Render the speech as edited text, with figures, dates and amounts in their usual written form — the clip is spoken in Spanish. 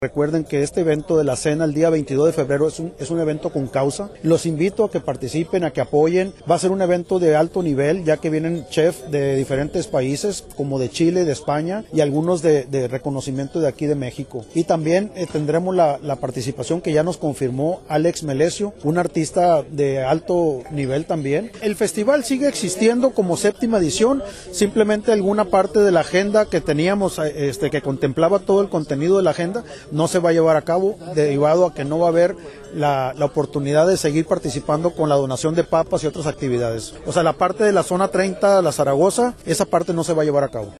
Recuerden que este evento de la cena el día 22 de febrero es un evento con causa. Los invito a que participen, a que apoyen. Va a ser un evento de alto nivel, ya que vienen chefs de diferentes países, como de Chile, de España y algunos de reconocimiento de aquí de México. Y también tendremos la participación que ya nos confirmó Alex Melesio, un artista de alto nivel también. El festival sigue existiendo como 7ª edición, simplemente alguna parte de la agenda que teníamos, que contemplaba todo el contenido de la agenda, no se va a llevar a cabo, derivado a que no va a haber la oportunidad de seguir participando con la donación de papas y otras actividades. O sea, la parte de la zona 30, la Zaragoza, esa parte no se va a llevar a cabo.